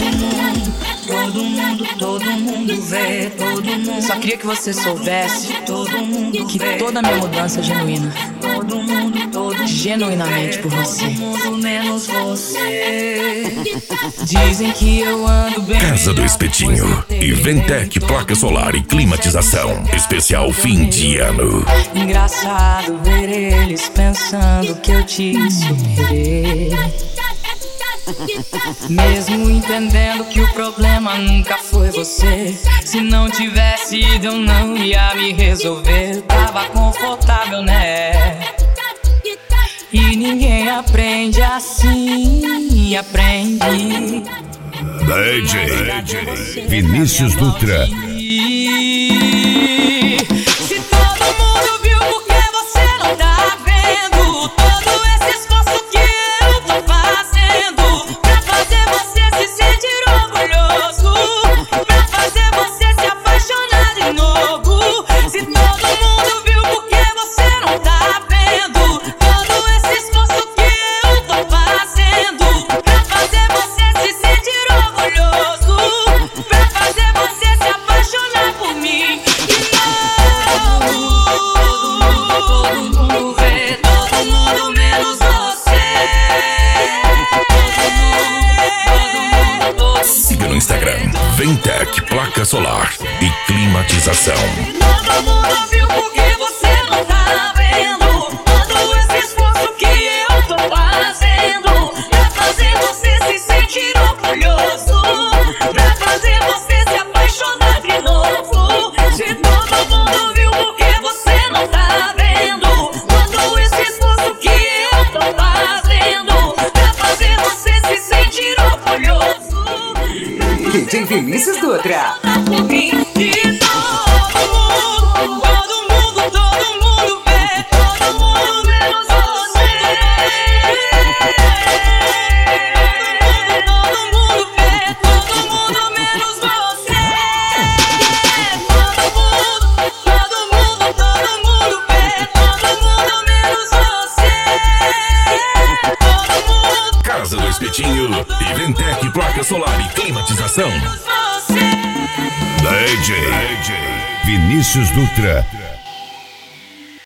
Todo mundo vê, todo mundo. Só queria que você soubesse, todo mundo que toda minha mudança é genuína. Genuinamente por você. Todo mundo menos você. Dizem que eu ando bem. Casa do Espetinho e Ventec Placa Solar e Climatização. Especial fim de ano. Engraçado ver eles pensando que eu te superei. Mesmo entendendo que o problema nunca foi você. Se não tivesse ido eu não ia me resolver. Tava confortável, né? E ninguém aprende assim, aprende. DJ Vinícius Dutra. Se todo mundo viu, por que você não tá vendo? Todo esse esforço que eu tô fazendo pra fazer você se sentir orgulhoso, pra fazer você se apaixonar de novo. Se todo mundo viu, por que você não tá vendo? Todo esse esforço que eu tô fazendo pra fazer você se sentir orgulhoso, pra fazer você se apaixonar por mim. Todo mundo vê, todo mundo menos você. Siga no Instagram Ventec Placa Solar e Climatização. Todo mundo viu, porque você não tá vendo todo esse esforço que eu tô fazendo pra fazer você se sentir orgulhoso, pra fazer você se apaixonar de novo. Se todo mundo viu, porque você não tá vendo todo esse esforço que eu tô fazendo pra fazer você se sentir orgulhoso. DJ Vinícius Dutra. Por mim de novo. Todo mundo vê, todo mundo menos você. Todo mundo vê, todo mundo menos você. Todo mundo vê, todo mundo menos você. Todo mundo Casa do Espetinho e Ventec Placa Solar e Climatização. menos você. DJ Vinícius Dutra.